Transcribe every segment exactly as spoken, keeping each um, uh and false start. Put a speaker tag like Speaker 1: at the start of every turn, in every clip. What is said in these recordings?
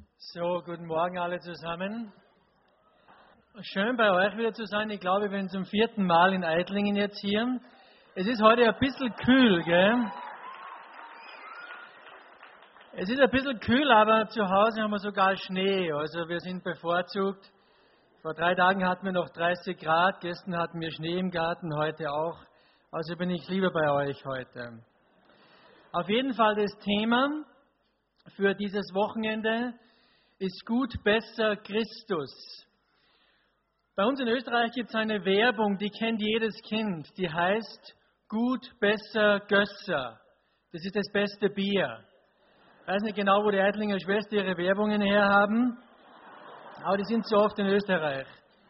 Speaker 1: So, guten Morgen alle zusammen. Schön bei euch wieder zu sein. Ich glaube, ich bin zum vierten Mal in Eitlingen jetzt hier. Es ist heute ein bisschen kühl, gell? Es ist ein bisschen kühl, aber zu Hause haben wir sogar Schnee. Also wir sind bevorzugt. Vor drei Tagen hatten wir noch dreißig Grad, gestern hatten wir Schnee im Garten, heute auch. Also bin ich lieber bei euch heute. Auf jeden Fall das Thema für dieses Wochenende ist gut, besser, Christus. Bei uns in Österreich gibt es eine Werbung, die kennt jedes Kind. Die heißt gut, besser, Gösser. Das ist das beste Bier. Ich weiß nicht genau, wo die Eitlinger Schwestern ihre Werbungen herhaben, aber die sind so oft in Österreich.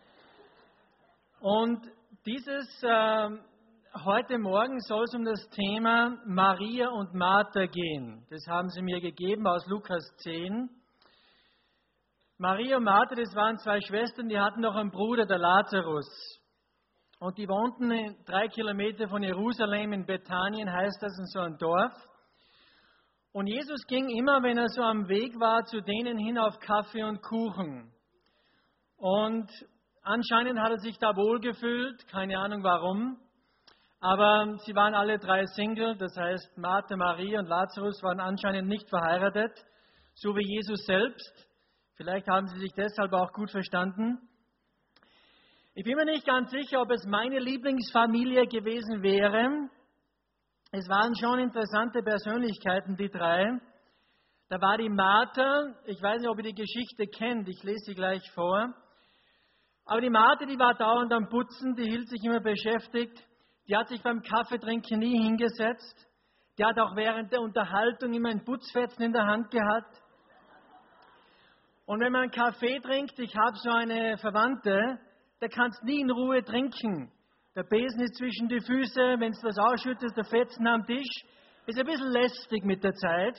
Speaker 1: Und dieses, äh, heute Morgen soll es um das Thema Maria und Martha gehen. Das haben sie mir gegeben aus Lukas zehn. Maria und Martha, das waren zwei Schwestern, die hatten noch einen Bruder, der Lazarus. Und die wohnten drei Kilometer von Jerusalem, in Bethanien heißt das, in so einem Dorf. Und Jesus ging immer, wenn er so am Weg war, zu denen hin auf Kaffee und Kuchen. Und anscheinend hat er sich da wohlgefühlt, keine Ahnung warum. Aber sie waren alle drei Single, das heißt Martha, Maria und Lazarus waren anscheinend nicht verheiratet, so wie Jesus selbst. Vielleicht haben sie sich deshalb auch gut verstanden. Ich bin mir nicht ganz sicher, ob es meine Lieblingsfamilie gewesen wäre. Es waren schon interessante Persönlichkeiten, die drei. Da war die Martha, ich weiß nicht, ob ihr die Geschichte kennt, ich lese sie gleich vor. Aber die Martha, die war dauernd am Putzen, die hielt sich immer beschäftigt. Die hat sich beim Kaffeetrinken nie hingesetzt. Die hat auch während der Unterhaltung immer ein Putzfetzen in der Hand gehabt. Und wenn man einen Kaffee trinkt, ich habe so eine Verwandte, da kannst nie in Ruhe trinken. Der Besen ist zwischen die Füße, wenn du was ausschüttest, der Fetzen am Tisch. Ist ein bisschen lästig mit der Zeit.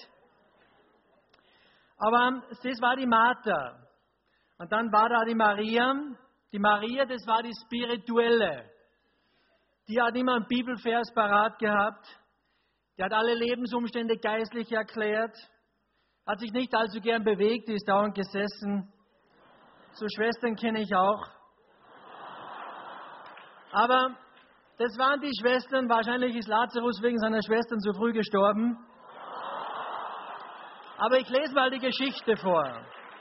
Speaker 1: Aber das war die Martha. Und dann war da die Maria. Die Maria, das war die Spirituelle. Die hat immer einen Bibelvers parat gehabt. Die hat alle Lebensumstände geistlich erklärt. Hat sich nicht allzu gern bewegt, die ist dauernd gesessen. So Schwestern kenne ich auch. Aber das waren die Schwestern. Wahrscheinlich ist Lazarus wegen seiner Schwestern zu früh gestorben. Aber ich lese mal die Geschichte vor.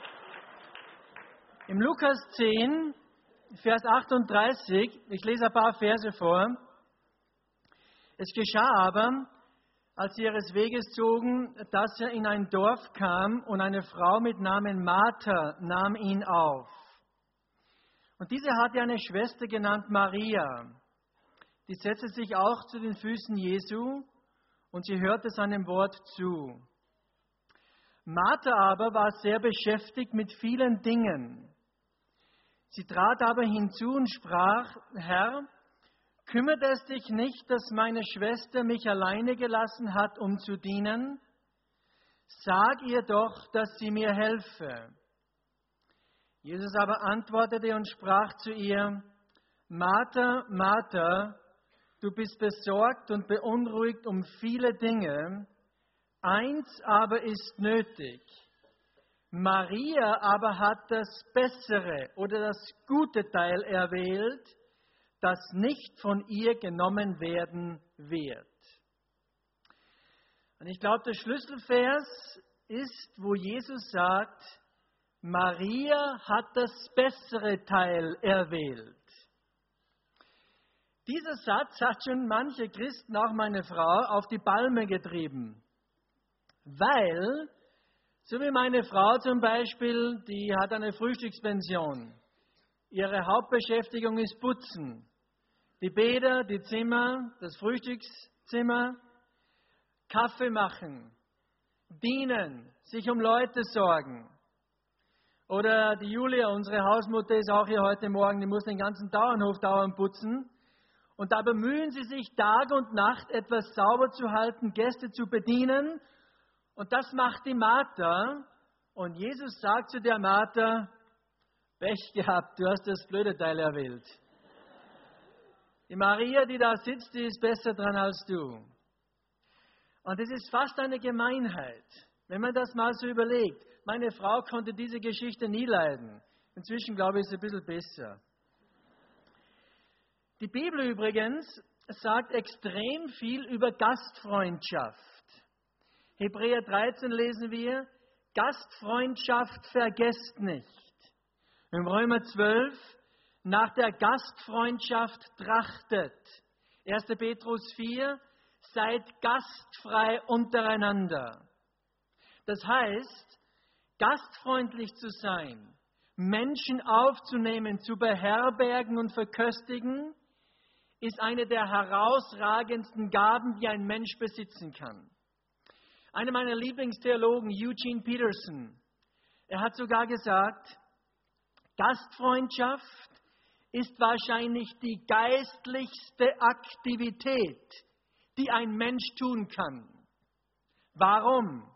Speaker 1: Im Lukas zehn, Vers achtunddreißig, ich lese ein paar Verse vor. Es geschah aber, als sie ihres Weges zogen, dass er in ein Dorf kam und eine Frau mit Namen Martha nahm ihn auf. Und diese hatte eine Schwester genannt Maria. Die setzte sich auch zu den Füßen Jesu und sie hörte seinem Wort zu. Martha aber war sehr beschäftigt mit vielen Dingen. Sie trat aber hinzu und sprach, Herr, kümmert es dich nicht, dass meine Schwester mich alleine gelassen hat, um zu dienen? Sag ihr doch, dass sie mir helfe. Jesus aber antwortete und sprach zu ihr, Martha, Martha, du bist besorgt und beunruhigt um viele Dinge, eins aber ist nötig. Maria aber hat das Bessere oder das gute Teil erwählt, das nicht von ihr genommen werden wird. Und ich glaube, der Schlüsselvers ist, wo Jesus sagt, Maria hat das bessere Teil erwählt. Dieser Satz hat schon manche Christen, auch meine Frau, auf die Palme getrieben. Weil, so wie meine Frau zum Beispiel, die hat eine Frühstückspension. Ihre Hauptbeschäftigung ist Putzen. Die Bäder, die Zimmer, das Frühstückszimmer, Kaffee machen, dienen, sich um Leute sorgen. Oder die Julia, unsere Hausmutter, ist auch hier heute Morgen, die muss den ganzen Bauernhof dauernd putzen. Und da bemühen sie sich Tag und Nacht, etwas sauber zu halten, Gäste zu bedienen. Und das macht die Martha. Und Jesus sagt zu der Martha, Pech gehabt, du hast das blöde Teil erwählt. Die Maria, die da sitzt, die ist besser dran als du. Und es ist fast eine Gemeinheit, wenn man das mal so überlegt. meine Frau konnte diese Geschichte nie leiden. Inzwischen glaube ich, ist es ein bisschen besser. Die Bibel übrigens sagt extrem viel über Gastfreundschaft. Hebräer dreizehn lesen wir, Gastfreundschaft vergesst nicht. Im Römer zwölf, nach der Gastfreundschaft trachtet. erster Petrus vier, seid gastfrei untereinander. Das heißt, gastfreundlich zu sein, Menschen aufzunehmen, zu beherbergen und verköstigen, ist eine der herausragendsten Gaben, die ein Mensch besitzen kann. Einer meiner Lieblingstheologen, Eugene Peterson, er hat sogar gesagt, Gastfreundschaft ist wahrscheinlich die geistlichste Aktivität, die ein Mensch tun kann. Warum?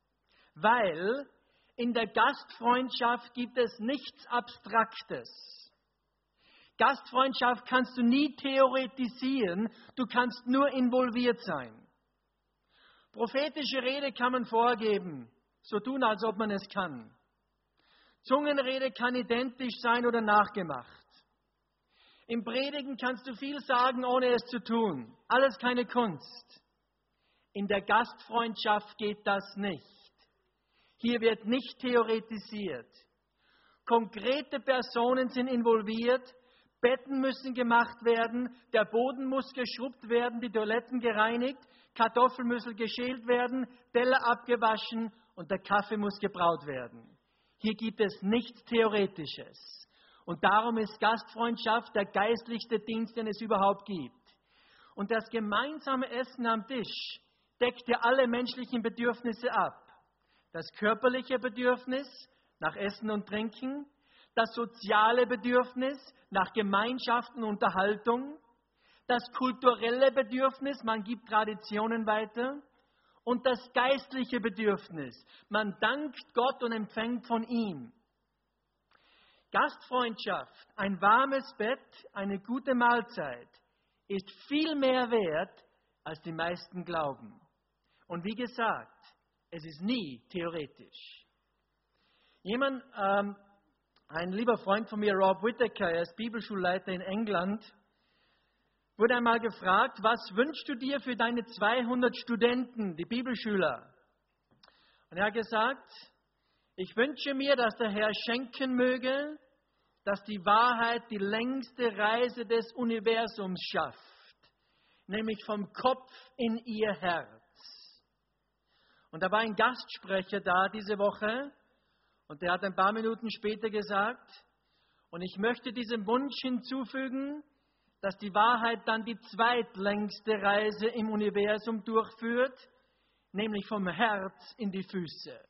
Speaker 1: Weil in der Gastfreundschaft gibt es nichts Abstraktes. Gastfreundschaft kannst du nie theoretisieren, du kannst nur involviert sein. Prophetische Rede kann man vorgeben, so tun, als ob man es kann. Zungenrede kann identisch sein oder nachgemacht. Im Predigen kannst du viel sagen, ohne es zu tun. Alles keine Kunst. In der Gastfreundschaft geht das nicht. Hier wird nicht theoretisiert. Konkrete Personen sind involviert, Betten müssen gemacht werden, der Boden muss geschrubbt werden, die Toiletten gereinigt, Kartoffeln müssen geschält werden, Teller abgewaschen und der Kaffee muss gebraut werden. Hier gibt es nichts Theoretisches. Und darum ist Gastfreundschaft der geistlichste Dienst, den es überhaupt gibt. Und das gemeinsame Essen am Tisch deckt ja alle menschlichen Bedürfnisse ab. Das körperliche Bedürfnis nach Essen und Trinken, das soziale Bedürfnis nach Gemeinschaft und Unterhaltung, das kulturelle Bedürfnis, man gibt Traditionen weiter, und das geistliche Bedürfnis, man dankt Gott und empfängt von ihm. Gastfreundschaft, ein warmes Bett, eine gute Mahlzeit, ist viel mehr wert, als die meisten glauben. Und wie gesagt, es ist nie theoretisch. Jemand, ähm, ein lieber Freund von mir, Rob Whittaker, er ist Bibelschulleiter in England, wurde einmal gefragt, was wünschst du dir für deine zweihundert Studenten, die Bibelschüler? Und er hat gesagt, ich wünsche mir, dass der Herr schenken möge, dass die Wahrheit die längste Reise des Universums schafft, nämlich vom Kopf in ihr Herz. Und da war ein Gastsprecher da diese Woche und der hat ein paar Minuten später gesagt, und ich möchte diesem Wunsch hinzufügen, dass die Wahrheit dann die zweitlängste Reise im Universum durchführt, nämlich vom Herz in die Füße.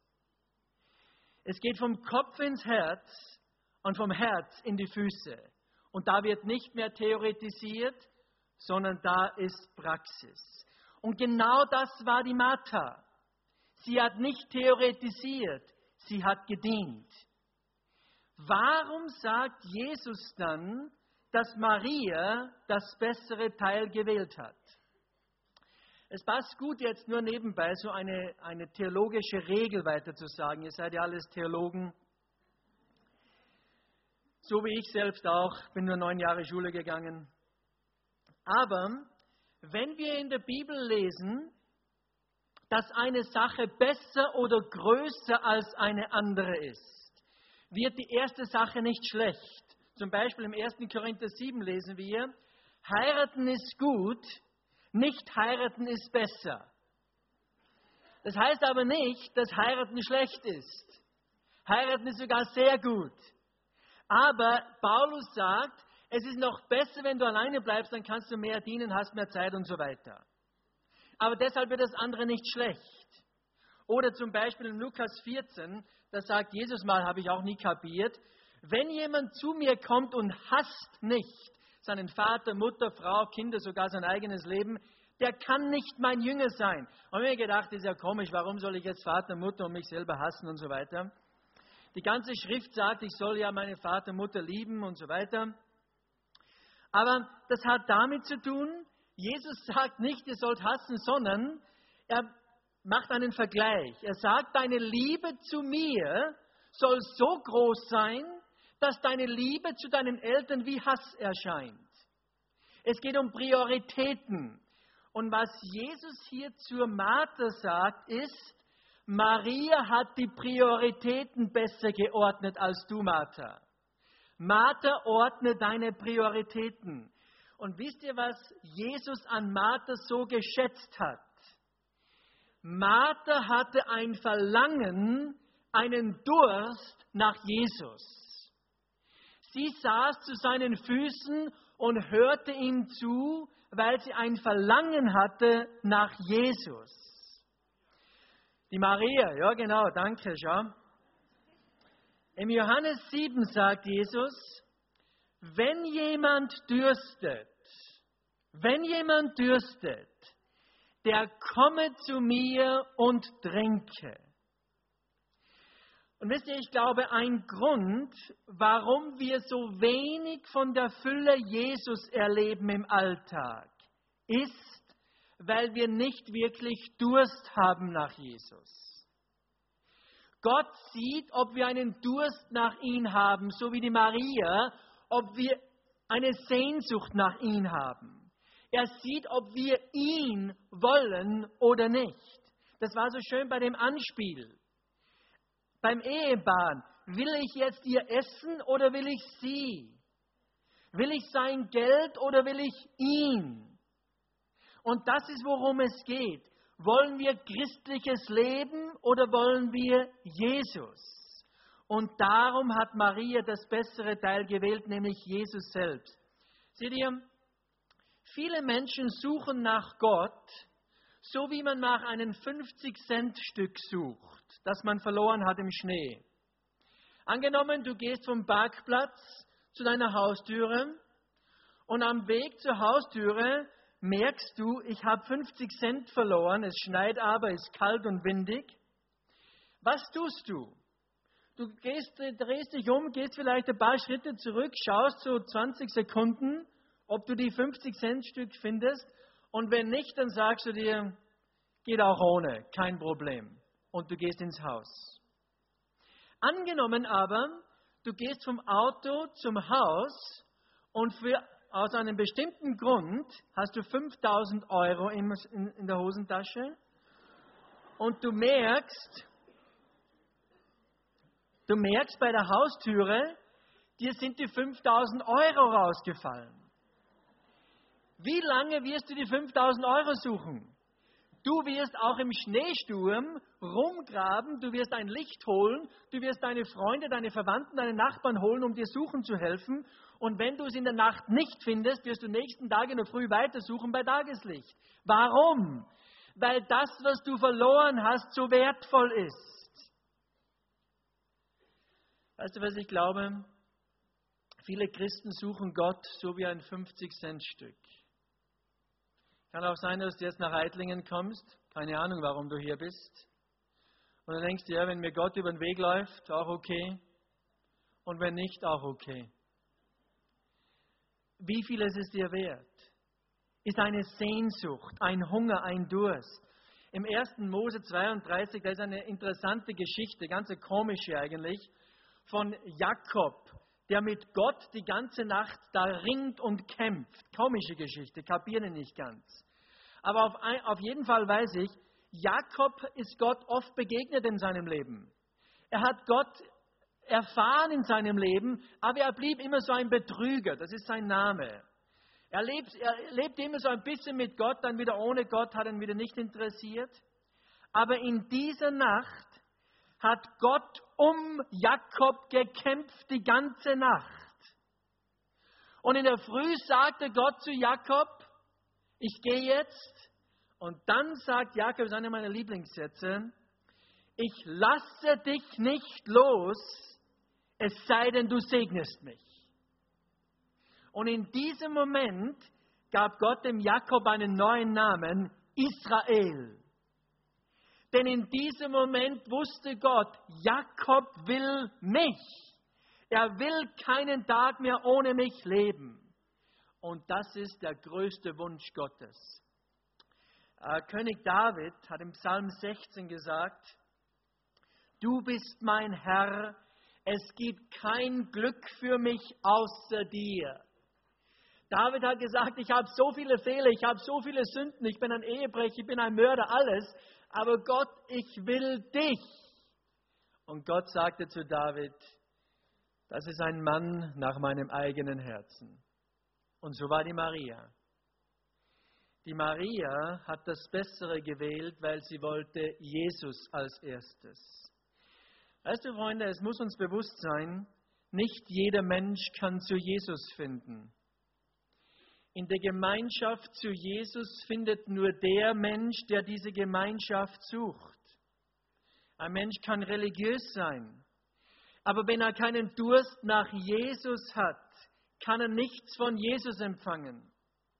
Speaker 1: Es geht vom Kopf ins Herz und vom Herz in die Füße. Und da wird nicht mehr theoretisiert, sondern da ist Praxis. Und genau das war die Martha. Sie hat nicht theoretisiert, sie hat gedient. Warum sagt Jesus dann, dass Maria das bessere Teil gewählt hat? Es passt gut, jetzt nur nebenbei so eine, eine theologische Regel weiter zu sagen. Ihr seid ja alles Theologen. So wie ich selbst auch, bin nur neun Jahre Schule gegangen. Aber wenn wir in der Bibel lesen, dass eine Sache besser oder größer als eine andere ist, wird die erste Sache nicht schlecht. Zum Beispiel im ersten Korinther sieben lesen wir, heiraten ist gut, nicht heiraten ist besser. Das heißt aber nicht, dass heiraten schlecht ist. Heiraten ist sogar sehr gut. Aber Paulus sagt, es ist noch besser, wenn du alleine bleibst, dann kannst du mehr dienen, hast mehr Zeit und so weiter. Aber deshalb wird das andere nicht schlecht. Oder zum Beispiel in Lukas vierzehn, da sagt Jesus mal, habe ich auch nie kapiert, wenn jemand zu mir kommt und hasst nicht seinen Vater, Mutter, Frau, Kinder, sogar sein eigenes Leben, der kann nicht mein Jünger sein. Und mir gedacht, das ist ja komisch, warum soll ich jetzt Vater, Mutter und mich selber hassen und so weiter. Die ganze Schrift sagt, ich soll ja meine Vater, Mutter lieben und so weiter. Aber das hat damit zu tun, Jesus sagt nicht, ihr sollt hassen, sondern er macht einen Vergleich. Er sagt, deine Liebe zu mir soll so groß sein, dass deine Liebe zu deinen Eltern wie Hass erscheint. Es geht um Prioritäten. Und was Jesus hier zur Martha sagt, ist, Maria hat die Prioritäten besser geordnet als du, Martha. Martha, ordne deine Prioritäten. Und wisst ihr, was Jesus an Martha so geschätzt hat? Martha hatte ein Verlangen, einen Durst nach Jesus. Sie saß zu seinen Füßen und hörte ihm zu, weil sie ein Verlangen hatte nach Jesus. Die Maria, ja genau, danke, schau. Im Johannes sieben sagt Jesus, wenn jemand dürstet, wenn jemand dürstet, der komme zu mir und trinke. Und wisst ihr, ich glaube, ein Grund, warum wir so wenig von der Fülle Jesus erleben im Alltag, ist, weil wir nicht wirklich Durst haben nach Jesus. Gott sieht, ob wir einen Durst nach ihm haben, so wie die Maria, ob wir eine Sehnsucht nach ihm haben. Er sieht, ob wir ihn wollen oder nicht. Das war so schön bei dem Anspiel. Beim Ehebahn, will ich jetzt ihr Essen oder will ich sie? Will ich sein Geld oder will ich ihn? Und das ist, worum es geht. Wollen wir christliches Leben oder wollen wir Jesus? Und darum hat Maria das bessere Teil gewählt, nämlich Jesus selbst. Seht ihr, viele Menschen suchen nach Gott, so wie man nach einem fünfzig-Cent-Stück sucht, das man verloren hat im Schnee. Angenommen, du gehst vom Parkplatz zu deiner Haustüre und am Weg zur Haustüre merkst du, ich habe fünfzig Cent verloren, es schneit aber, es ist kalt und windig. Was tust du? Du gehst, drehst dich um, gehst vielleicht ein paar Schritte zurück, schaust so zwanzig Sekunden, ob du die fünfzig Cent Stück findest. Und wenn nicht, dann sagst du dir, geht auch ohne, kein Problem. Und du gehst ins Haus. Angenommen aber, du gehst vom Auto zum Haus und für, aus einem bestimmten Grund hast du fünftausend Euro in, in, in der Hosentasche und du merkst, du merkst bei der Haustüre, dir sind die fünftausend Euro rausgefallen. Wie lange wirst du die fünftausend Euro suchen? Du wirst auch im Schneesturm rumgraben, du wirst ein Licht holen, du wirst deine Freunde, deine Verwandten, deine Nachbarn holen, um dir suchen zu helfen. Und wenn du es in der Nacht nicht findest, wirst du nächsten Tag in der Früh weitersuchen bei Tageslicht. Warum? Weil das, was du verloren hast, so wertvoll ist. Weißt du, was ich glaube? Viele Christen suchen Gott so wie ein fünfzig Cent Stück. Kann auch sein, dass du jetzt nach Eitlingen kommst. Keine Ahnung, warum du hier bist. Und dann denkst du, ja, wenn mir Gott über den Weg läuft, auch okay. Und wenn nicht, auch okay. Wie viel ist es dir wert? Ist eine Sehnsucht, ein Hunger, ein Durst. Im ersten Mose zweiunddreißig, da ist eine interessante Geschichte, ganz komische eigentlich, von Jakob, der mit Gott die ganze Nacht da ringt und kämpft. Komische Geschichte, kapieren ihn nicht ganz. Aber auf, ein, auf jeden Fall weiß ich, Jakob ist Gott oft begegnet in seinem Leben. Er hat Gott erfahren in seinem Leben, aber er blieb immer so ein Betrüger, das ist sein Name. Er lebt, er lebt immer so ein bisschen mit Gott, dann wieder ohne Gott, hat ihn wieder nicht interessiert. Aber in dieser Nacht hat Gott um Jakob gekämpft die ganze Nacht. Und in der Früh sagte Gott zu Jakob, ich gehe jetzt. Und dann sagt Jakob, das ist einer meiner Lieblingssätze, ich lasse dich nicht los, es sei denn, du segnest mich. Und in diesem Moment gab Gott dem Jakob einen neuen Namen, Israel. Denn in diesem Moment wusste Gott, Jakob will mich. Er will keinen Tag mehr ohne mich leben. Und das ist der größte Wunsch Gottes. Äh, König David hat im Psalm sechzehn gesagt, du bist mein Herr, es gibt kein Glück für mich außer dir. David hat gesagt, ich habe so viele Fehler, ich habe so viele Sünden, ich bin ein Ehebrecher, ich bin ein Mörder, alles, aber Gott, ich will dich. Und Gott sagte zu David, das ist ein Mann nach meinem eigenen Herzen. Und so war die Maria. Die Maria hat das Bessere gewählt, weil sie wollte Jesus als erstes. Weißt du, Freunde, es muss uns bewusst sein, nicht jeder Mensch kann zu Jesus finden. In der Gemeinschaft zu Jesus findet nur der Mensch, der diese Gemeinschaft sucht. Ein Mensch kann religiös sein, aber wenn er keinen Durst nach Jesus hat, kann er nichts von Jesus empfangen.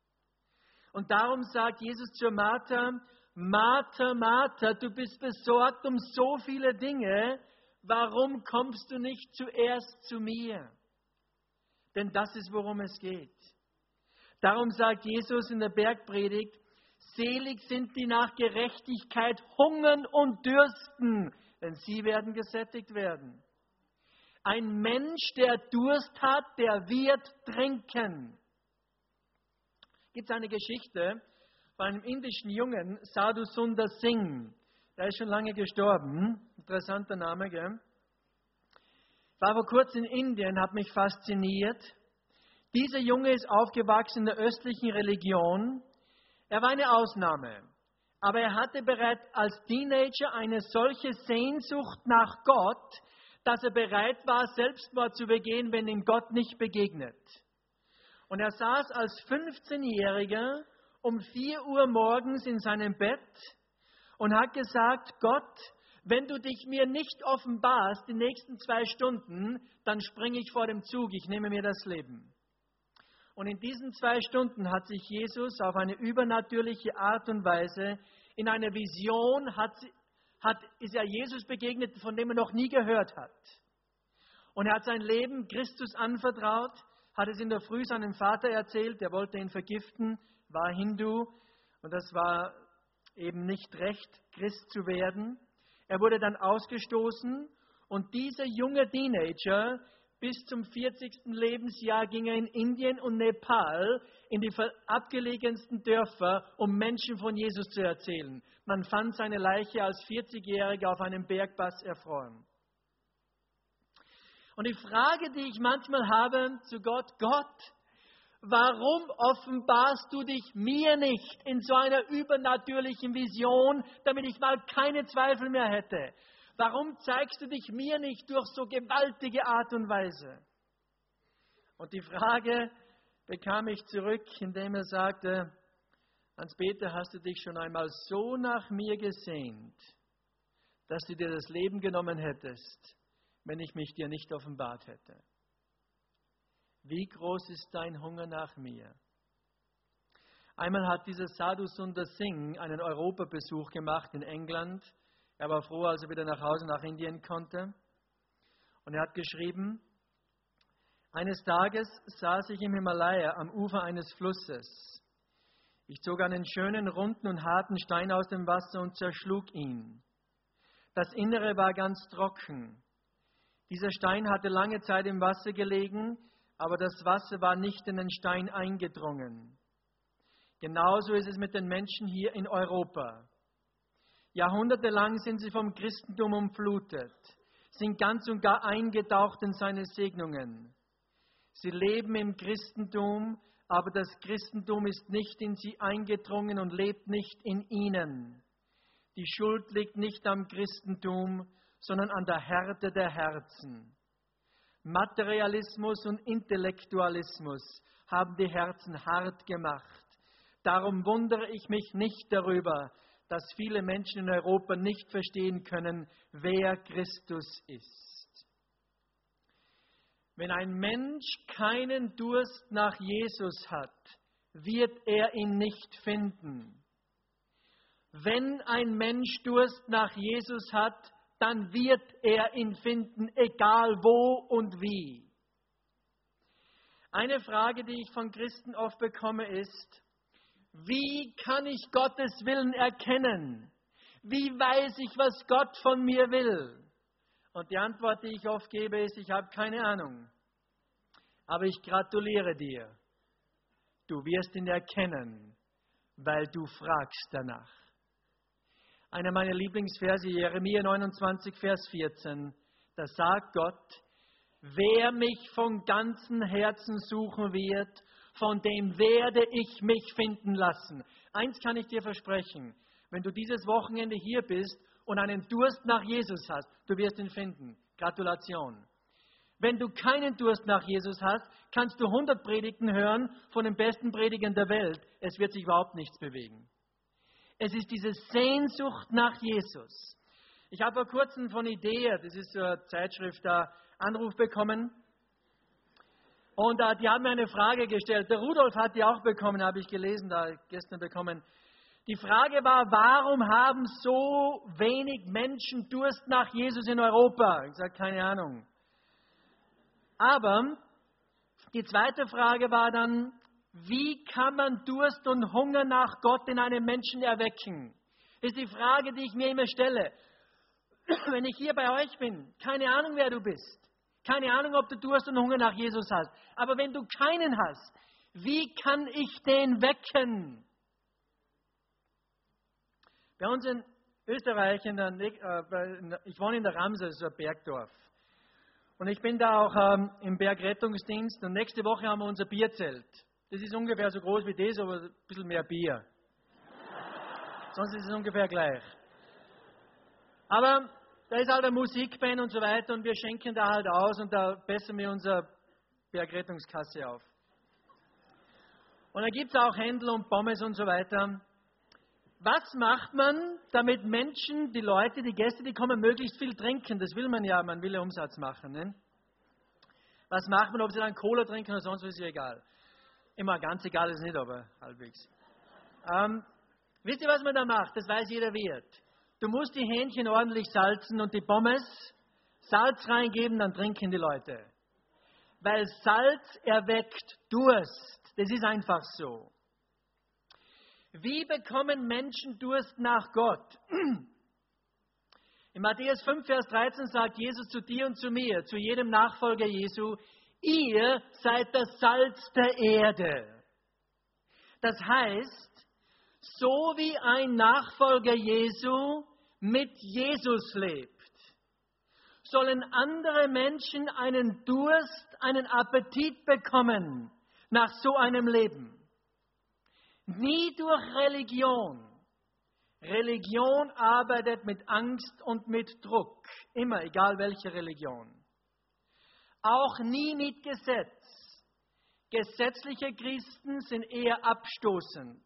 Speaker 1: Und darum sagt Jesus zu Martha, Martha, Martha, du bist besorgt um so viele Dinge, warum kommst du nicht zuerst zu mir? Denn das ist, worum es geht. Darum sagt Jesus in der Bergpredigt, selig sind die nach Gerechtigkeit hungern und dürsten, denn sie werden gesättigt werden. Ein Mensch, der Durst hat, der wird trinken. Es gibt eine Geschichte von einem indischen Jungen, Sadhu Sundar Singh. Der ist schon lange gestorben. Interessanter Name, gell? War vor kurzem in Indien, hat mich fasziniert. Dieser Junge ist aufgewachsen in der östlichen Religion. Er war eine Ausnahme. Aber er hatte bereits als Teenager eine solche Sehnsucht nach Gott, dass er bereit war, Selbstmord zu begehen, wenn ihm Gott nicht begegnet. Und er saß als fünfzehnjähriger um vier Uhr morgens in seinem Bett und hat gesagt, Gott, wenn du dich mir nicht offenbarst die nächsten zwei Stunden, dann springe ich vor dem Zug, ich nehme mir das Leben. Und in diesen zwei Stunden hat sich Jesus auf eine übernatürliche Art und Weise in einer Vision, hat, hat, ist er Jesus begegnet, von dem er noch nie gehört hat. Und er hat sein Leben Christus anvertraut, hat es in der Früh seinem Vater erzählt, der wollte ihn vergiften, war Hindu und das war eben nicht recht, Christ zu werden. Er wurde dann ausgestoßen und dieser junge Teenager, bis zum vierzigsten Lebensjahr ging er in Indien und Nepal in die abgelegensten Dörfer, um Menschen von Jesus zu erzählen. Man fand seine Leiche als vierzigjähriger auf einem Bergpass erfroren. Und die Frage, die ich manchmal habe zu Gott, Gott, warum offenbarst du dich mir nicht in so einer übernatürlichen Vision, damit ich mal keine Zweifel mehr hätte? Warum zeigst du dich mir nicht durch so gewaltige Art und Weise? Und die Frage bekam ich zurück, indem er sagte, Hans-Peter, hast du dich schon einmal so nach mir gesehnt, dass du dir das Leben genommen hättest, wenn ich mich dir nicht offenbart hätte? Wie groß ist dein Hunger nach mir? Einmal hat dieser Sadhu Sundar Singh einen Europabesuch gemacht in England. Er war froh, als er wieder nach Hause nach Indien konnte. Und er hat geschrieben, eines Tages saß ich im Himalaya am Ufer eines Flusses. Ich zog einen schönen, runden und harten Stein aus dem Wasser und zerschlug ihn. Das Innere war ganz trocken. Dieser Stein hatte lange Zeit im Wasser gelegen, aber das Wasser war nicht in den Stein eingedrungen. Genauso ist es mit den Menschen hier in Europa. Jahrhundertelang sind sie vom Christentum umflutet, sind ganz und gar eingetaucht in seine Segnungen. Sie leben im Christentum, aber das Christentum ist nicht in sie eingedrungen und lebt nicht in ihnen. Die Schuld liegt nicht am Christentum, sondern an der Härte der Herzen. Materialismus und Intellektualismus haben die Herzen hart gemacht. Darum wundere ich mich nicht darüber, dass viele Menschen in Europa nicht verstehen können, wer Christus ist. Wenn ein Mensch keinen Durst nach Jesus hat, wird er ihn nicht finden. Wenn ein Mensch Durst nach Jesus hat, dann wird er ihn finden, egal wo und wie. Eine Frage, die ich von Christen oft bekomme, ist, Wie kann ich Gottes Willen erkennen? Wie weiß ich, was Gott von mir will? Und die Antwort, die ich oft gebe, ist, ich habe keine Ahnung. Aber ich gratuliere dir. Du wirst ihn erkennen, weil du fragst danach. Einer meiner Lieblingsverse, Jeremia neunundzwanzig, Vers vierzehn, da sagt Gott, wer mich von ganzem Herzen suchen wird, von dem werde ich mich finden lassen. Eins kann ich dir versprechen, wenn du dieses Wochenende hier bist und einen Durst nach Jesus hast, du wirst ihn finden. Gratulation. Wenn du keinen Durst nach Jesus hast, kannst du hundert Predigten hören von den besten Predigern der Welt. Es wird sich überhaupt nichts bewegen. Es ist diese Sehnsucht nach Jesus. Ich habe vor kurzem von Idea, das ist so eine Zeitschrift, da Anruf bekommen. Und äh, die haben mir eine Frage gestellt. Der Rudolf hat die auch bekommen, habe ich gelesen, da gestern bekommen. Die Frage war, warum haben so wenig Menschen Durst nach Jesus in Europa? Ich sage, keine Ahnung. Aber die zweite Frage war dann, wie kann man Durst und Hunger nach Gott in einem Menschen erwecken? Das ist die Frage, die ich mir immer stelle. Wenn ich hier bei euch bin, keine Ahnung, wer du bist. Keine Ahnung, ob du Durst und Hunger nach Jesus hast. Aber wenn du keinen hast, wie kann ich den wecken? Bei uns in Österreich, in der, äh, ich wohne in der Ramsau, das ist so ein Bergdorf. Und ich bin da auch ähm, im Bergrettungsdienst. Und nächste Woche haben wir unser Bierzelt. Das ist ungefähr so groß wie das, aber ein bisschen mehr Bier. Sonst ist es ungefähr gleich. Aber da ist halt eine Musikband und so weiter und wir schenken da halt aus und da bessern wir unsere Bergrettungskasse auf. Und da gibt es auch Händel und Pommes und so weiter. Was macht man, damit Menschen, die Leute, die Gäste, die kommen, möglichst viel trinken? Das will man ja, man will ja Umsatz machen. Ne? Was macht man, ob sie dann Cola trinken oder sonst was, ist ja egal. Immer ganz egal ist nicht, aber halbwegs. Ähm, wisst ihr, was man da macht? Das weiß jeder Wirt. Du musst die Hähnchen ordentlich salzen und die Pommes Salz reingeben, dann trinken die Leute. Weil Salz erweckt Durst. Das ist einfach so. Wie bekommen Menschen Durst nach Gott? In Matthäus fünf, Vers dreizehn sagt Jesus zu dir und zu mir, zu jedem Nachfolger Jesu, ihr seid das Salz der Erde. Das heißt, so wie ein Nachfolger Jesu mit Jesus lebt, sollen andere Menschen einen Durst, einen Appetit bekommen nach so einem Leben. Nie durch Religion. Religion arbeitet mit Angst und mit Druck. Immer, egal welche Religion. Auch nie mit Gesetz. Gesetzliche Christen sind eher abstoßend.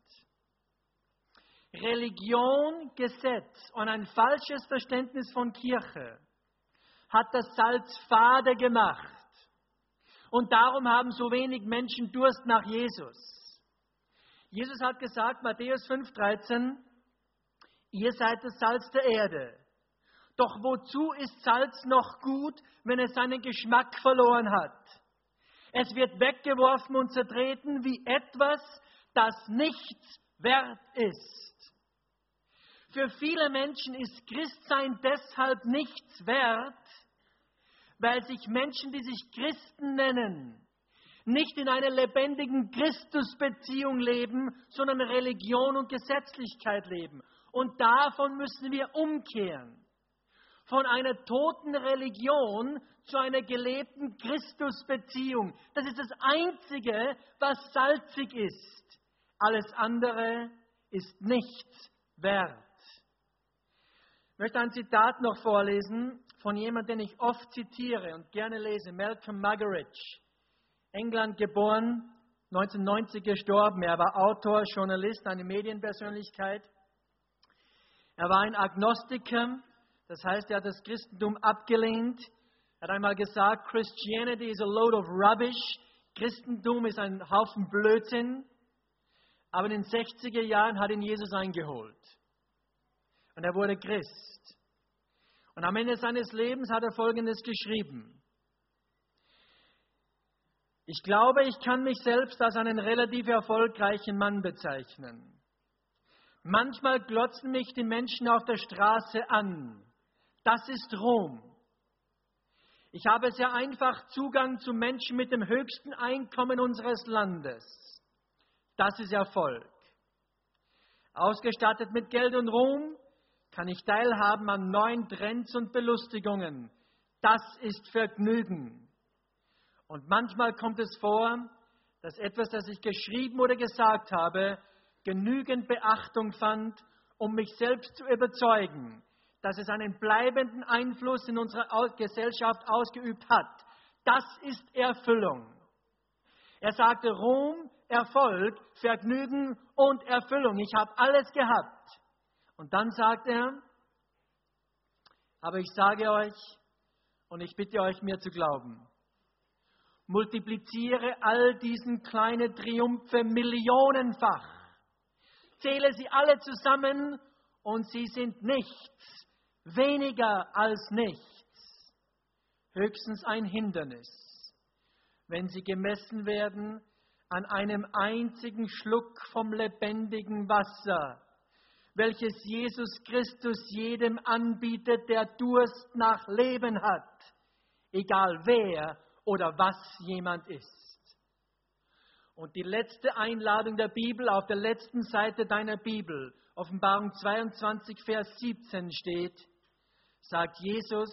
Speaker 1: Religion, Gesetz und ein falsches Verständnis von Kirche hat das Salz fade gemacht. Und darum haben so wenig Menschen Durst nach Jesus. Jesus hat gesagt, Matthäus fünf, dreizehn, ihr seid das Salz der Erde. Doch wozu ist Salz noch gut, wenn es seinen Geschmack verloren hat? Es wird weggeworfen und zertreten wie etwas, das nichts wert ist. Für viele Menschen ist Christsein deshalb nichts wert, weil sich Menschen, die sich Christen nennen, nicht in einer lebendigen Christusbeziehung leben, sondern Religion und Gesetzlichkeit leben. Und davon müssen wir umkehren. Von einer toten Religion zu einer gelebten Christusbeziehung. Das ist das Einzige, was salzig ist. Alles andere ist nichts wert. Ich möchte ein Zitat noch vorlesen von jemandem, den ich oft zitiere und gerne lese, Malcolm Muggeridge. England geboren, neunzehnhundertneunzig gestorben. Er war Autor, Journalist, eine Medienpersönlichkeit. Er war ein Agnostiker, das heißt, er hat das Christentum abgelehnt. Er hat einmal gesagt, Christianity is a load of rubbish. Christentum ist ein Haufen Blödsinn. Aber in den sechziger Jahren hat ihn Jesus eingeholt. Und er wurde Christ. Und am Ende seines Lebens hat er Folgendes geschrieben. Ich glaube, ich kann mich selbst als einen relativ erfolgreichen Mann bezeichnen. Manchmal glotzen mich die Menschen auf der Straße an. Das ist Ruhm. Ich habe sehr einfach Zugang zu Menschen mit dem höchsten Einkommen unseres Landes. Das ist Erfolg. Ausgestattet mit Geld und Ruhm kann ich teilhaben an neuen Trends und Belustigungen. Das ist Vergnügen. Und manchmal kommt es vor, dass etwas, das ich geschrieben oder gesagt habe, genügend Beachtung fand, um mich selbst zu überzeugen, dass es einen bleibenden Einfluss in unserer Gesellschaft ausgeübt hat. Das ist Erfüllung. Er sagte Ruhm, Erfolg, Vergnügen und Erfüllung. Ich habe alles gehabt. Und dann sagt er, aber ich sage euch, und ich bitte euch, mir zu glauben, multipliziere all diesen kleinen Triumphe millionenfach. Zähle sie alle zusammen und sie sind nichts, weniger als nichts. Höchstens ein Hindernis, wenn sie gemessen werden an einem einzigen Schluck vom lebendigen Wasser, welches Jesus Christus jedem anbietet, der Durst nach Leben hat, egal wer oder was jemand ist. Und die letzte Einladung der Bibel auf der letzten Seite deiner Bibel, Offenbarung zweiundzwanzig, Vers siebzehn steht, sagt Jesus,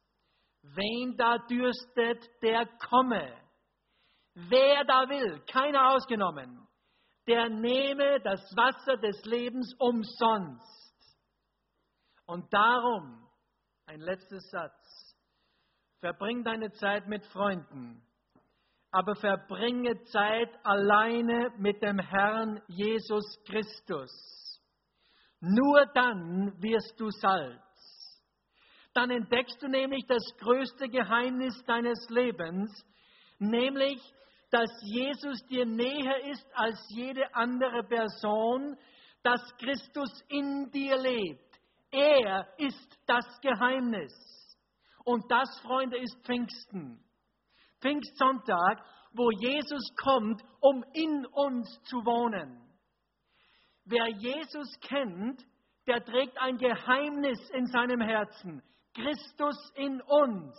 Speaker 1: wen da dürstet, der komme. Wer da will, keiner ausgenommen, der nehme das Wasser des Lebens umsonst. Und darum, ein letzter Satz, verbring deine Zeit mit Freunden, aber verbringe Zeit alleine mit dem Herrn Jesus Christus. Nur dann wirst du Salz. Dann entdeckst du nämlich das größte Geheimnis deines Lebens, nämlich, dass Jesus dir näher ist als jede andere Person, dass Christus in dir lebt. Er ist das Geheimnis. Und das, Freunde, ist Pfingsten. Pfingstsonntag, wo Jesus kommt, um in uns zu wohnen. Wer Jesus kennt, der trägt ein Geheimnis in seinem Herzen. Christus in uns.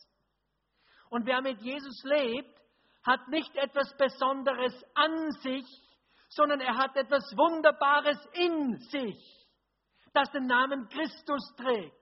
Speaker 1: Und wer mit Jesus lebt, hat nicht etwas Besonderes an sich, sondern er hat etwas Wunderbares in sich, das den Namen Christus trägt.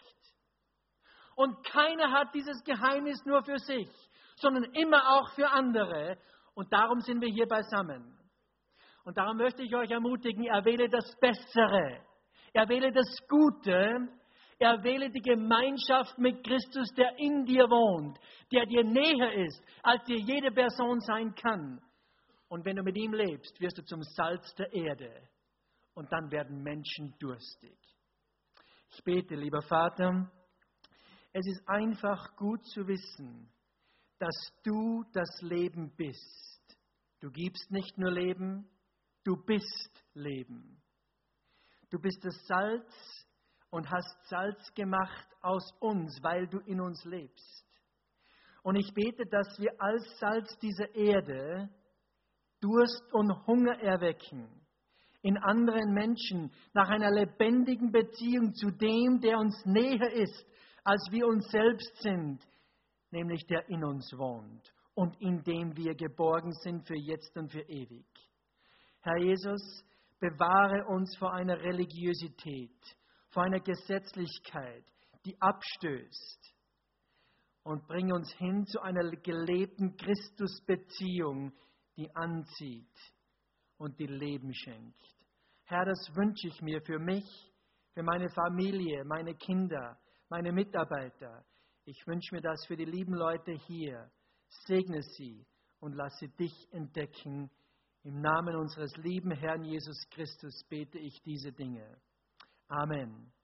Speaker 1: Und keiner hat dieses Geheimnis nur für sich, sondern immer auch für andere. Und darum sind wir hier beisammen. Und darum möchte ich euch ermutigen, erwähle das Bessere, erwähle das Gute, erwähle die Gemeinschaft mit Christus, der in dir wohnt, der dir näher ist, als dir jede Person sein kann. Und wenn du mit ihm lebst, wirst du zum Salz der Erde. Und dann werden Menschen durstig. Ich bete, lieber Vater, es ist einfach gut zu wissen, dass du das Leben bist. Du gibst nicht nur Leben, du bist Leben. Du bist das Salz und hast Salz gemacht aus uns, weil du in uns lebst. Und ich bete, dass wir als Salz dieser Erde Durst und Hunger erwecken in anderen Menschen nach einer lebendigen Beziehung zu dem, der uns näher ist, als wir uns selbst sind, nämlich der in uns wohnt und in dem wir geborgen sind für jetzt und für ewig. Herr Jesus, bewahre uns vor einer Religiosität, vor einer Gesetzlichkeit, die abstößt, und bringe uns hin zu einer gelebten Christusbeziehung, die anzieht und die Leben schenkt. Herr, das wünsche ich mir für mich, für meine Familie, meine Kinder, meine Mitarbeiter. Ich wünsche mir das für die lieben Leute hier. Segne sie und lasse dich entdecken. Im Namen unseres lieben Herrn Jesus Christus bete ich diese Dinge. Amen.